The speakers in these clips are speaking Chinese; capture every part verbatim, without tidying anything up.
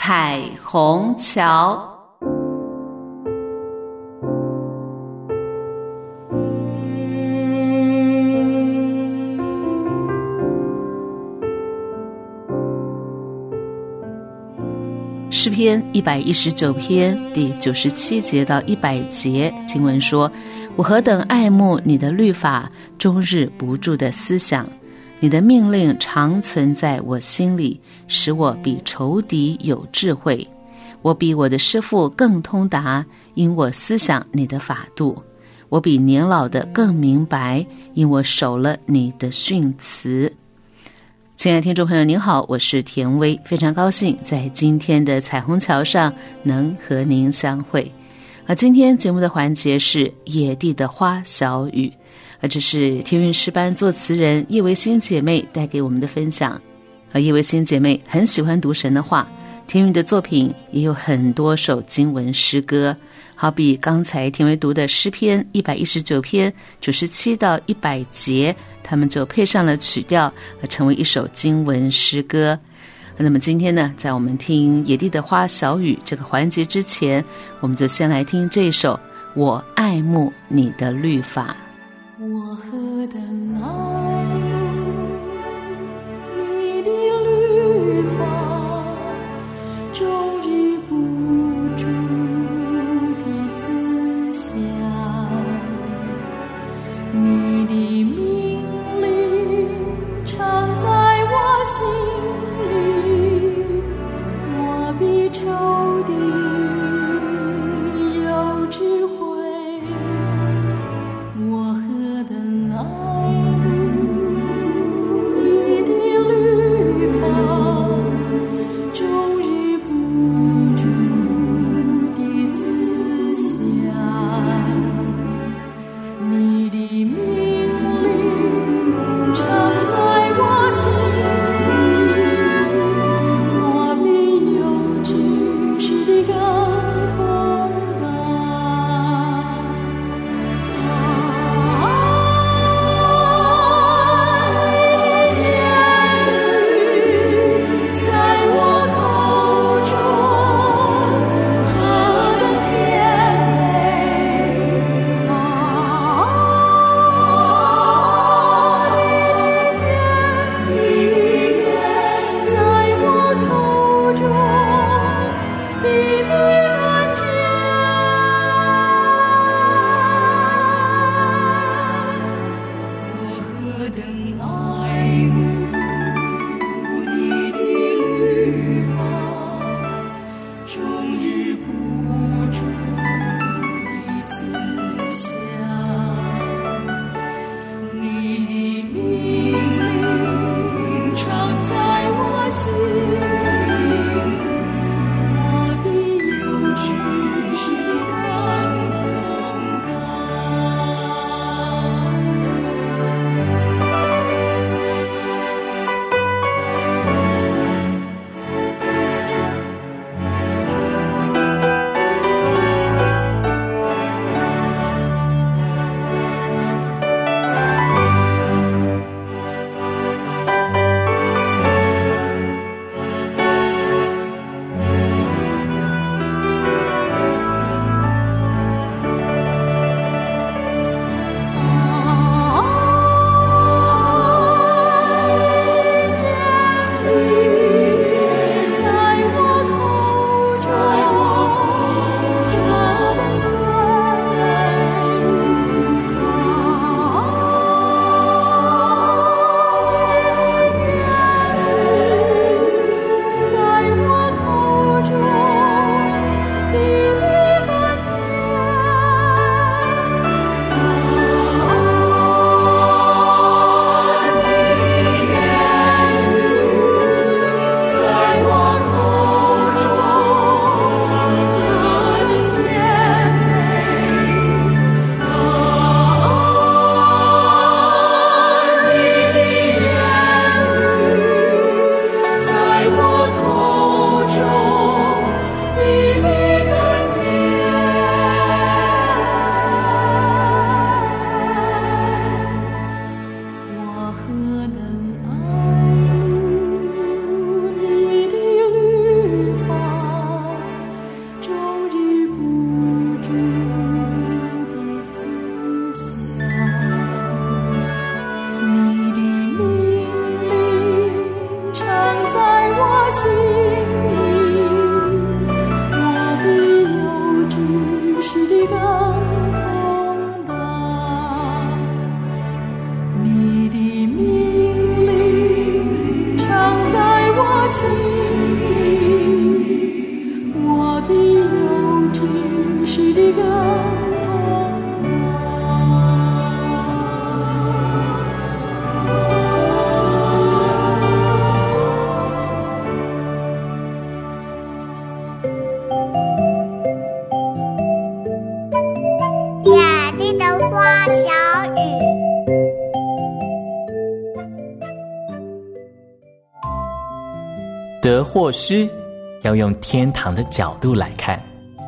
彩虹桥。诗篇一百一十九篇第九十七节到一百节经文说，我何等爱慕你的律法，终日不住的思想，你的命令常存在我心里，使我比仇敌有智慧。我比我的师父更通达，因我思想你的法度。我比年老的更明白，因我守了你的训词。亲爱的听众朋友您好，我是田薇，非常高兴在今天的彩虹桥上能和您相会。而今天节目的环节是野地的花小雨，而这是天韵诗班作词人叶维新姐妹带给我们的分享。而叶维新姐妹很喜欢读神的话，天韵的作品也有很多首经文诗歌，好比刚才田薇读的诗篇一百一十九篇九十七到一百节，他们就配上了曲调，成为一首经文诗歌。那么今天呢，在我们听野地的花小雨这个环节之前，我们就先来听这首我爱慕你的律法。 我何等爱慕你的律法，终日不住的思想，你的命令常在我心里，我比仇敌有智慧。我何等爱得或失，要用天堂的角度来看。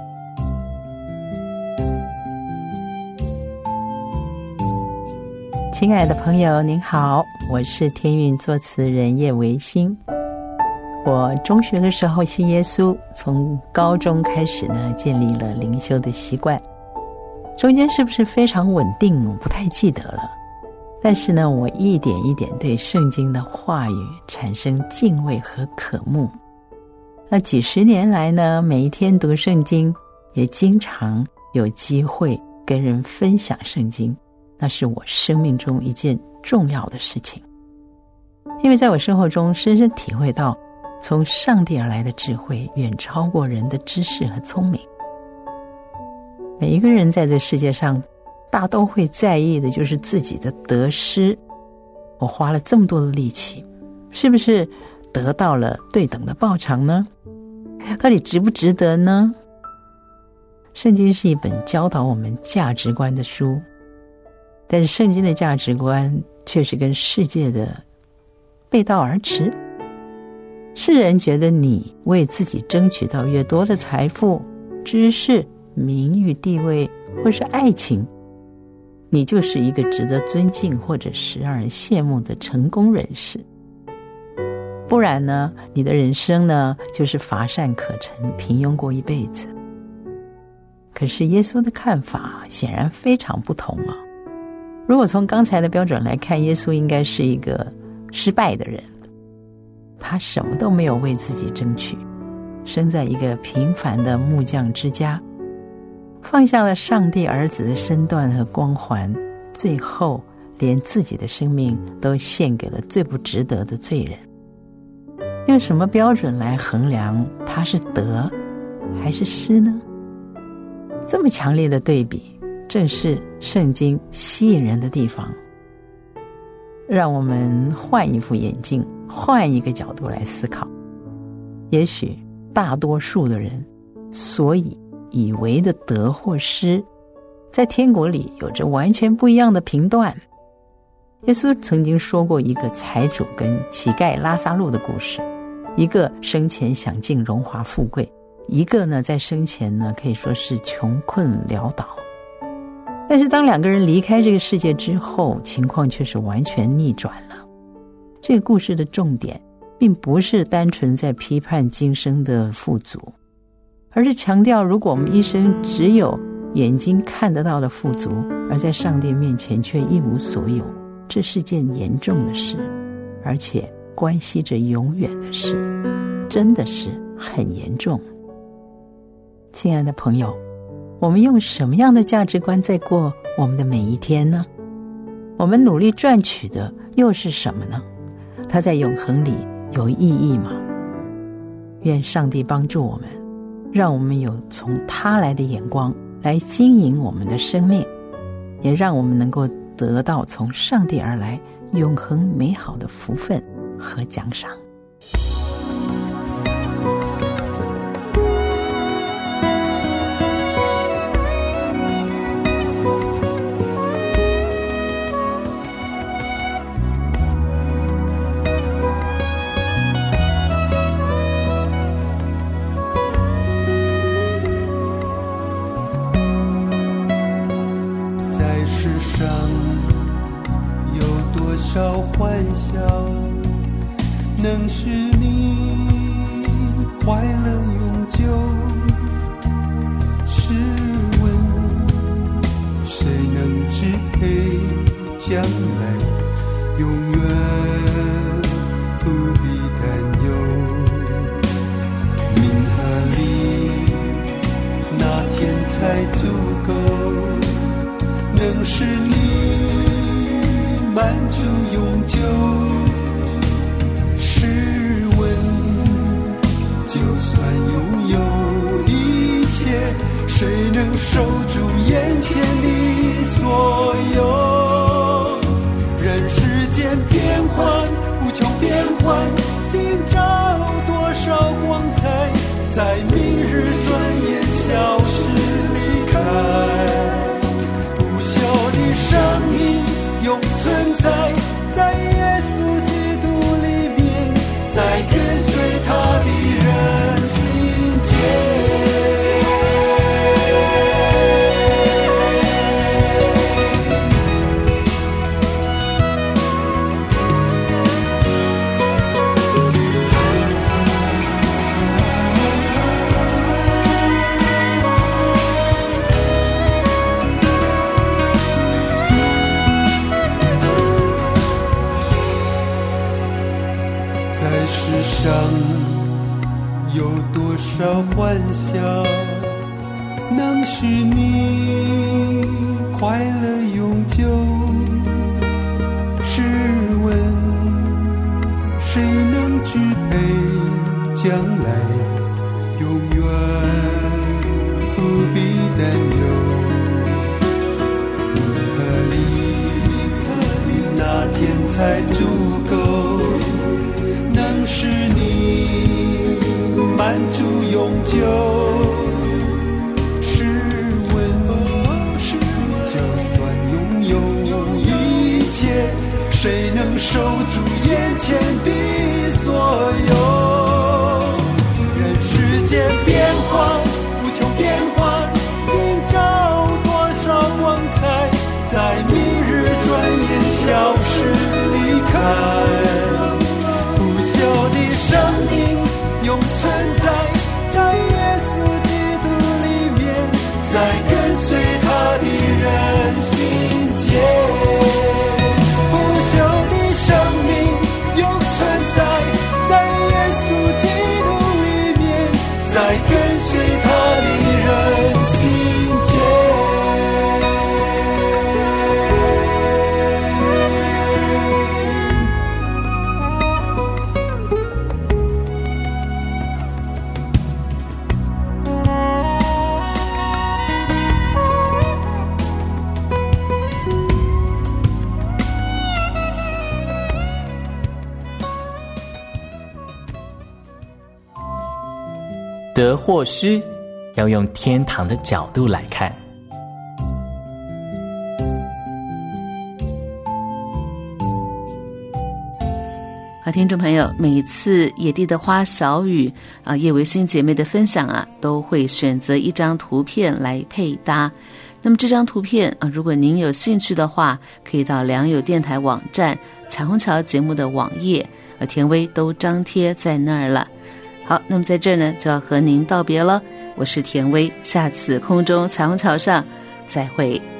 亲爱的朋友您好，我是天韵作词人叶维新。我中学的时候信耶稣，从高中开始呢建立了灵修的习惯，中间是不是非常稳定我不太记得了，但是呢我一点一点对圣经的话语产生敬畏和渴慕。那几十年来呢，每一天读圣经，也经常有机会跟人分享圣经，那是我生命中一件重要的事情。因为在我生活中深深体会到，从上帝而来的智慧远超过人的知识和聪明。每一个人在这世界上大都会在意的就是自己的得失，我花了这么多的力气，是不是得到了对等的报偿呢？到底值不值得呢？圣经是一本教导我们价值观的书，但是圣经的价值观却是跟世界的背道而驰。世人觉得你为自己争取到越多的财富、知识、名誉、地位或是爱情，你就是一个值得尊敬或者是让人羡慕的成功人士。不然呢，你的人生呢就是乏善可陈，平庸过一辈子。可是耶稣的看法显然非常不同啊。如果从刚才的标准来看，耶稣应该是一个失败的人，他什么都没有为自己争取，生在一个平凡的木匠之家，放下了上帝儿子的身段和光环，最后连自己的生命都献给了最不值得的罪人。用什么标准来衡量他是得还是失呢？这么强烈的对比，正是圣经吸引人的地方。让我们换一副眼镜，换一个角度来思考。也许大多数的人所以以为的得或失，在天国里有着完全不一样的评断。耶稣曾经说过一个财主跟乞丐拉撒路的故事，一个生前享尽荣华富贵，一个呢在生前呢可以说是穷困潦倒。但是当两个人离开这个世界之后，情况却是完全逆转了。这个故事的重点并不是单纯在批判今生的富足，而是强调如果我们一生只有眼睛看得到的富足，而在上帝面前却一无所有，这是件严重的事，而且关系着永远的事，真的是很严重。亲爱的朋友，我们用什么样的价值观在过我们的每一天呢？我们努力赚取的又是什么呢？它在永恒里有意义吗？愿上帝帮助我们，让我们有从他来的眼光来经营我们的生命，也让我们能够得到从上帝而来永恒美好的福分和奖赏。 欢笑能使你快乐永久，试问谁能支配将来，永远不必担忧。命和力哪天才足够，能使你满足永久？试问就算拥有一切，谁能守住眼前的所有？人世间变幻无穷变幻，今朝多少光彩，在明日转眼消失离开。不朽的生命永存在，在耶稣基督里面，在跟随他有多少欢笑能使你快乐永久？试问谁能支配将来？永远不必担忧。你和你那天才足够能使你满足永久。试问就算拥有一切，谁能守住眼前的所有？人世间变化无穷变化，今朝多少光彩，在明日转眼消失离开。不朽的生命永存在在耶稣基督里面，在跟随他的人心间。不朽的生命永存在在耶稣基督里面，在跟随他的人心间。 得或失，要用天堂的角度来看。 好，听众朋友，每次野地的花小雨啊，叶维新姐妹的分享啊，都会选择一张图片来配搭。那么这张图片啊，如果您有兴趣的话，可以到良友电台网站彩虹桥节目的网页，呃，田薇都张贴在那儿了。好，那么在这儿呢，就要和您道别了。我是田薇，下次空中彩虹桥上再会。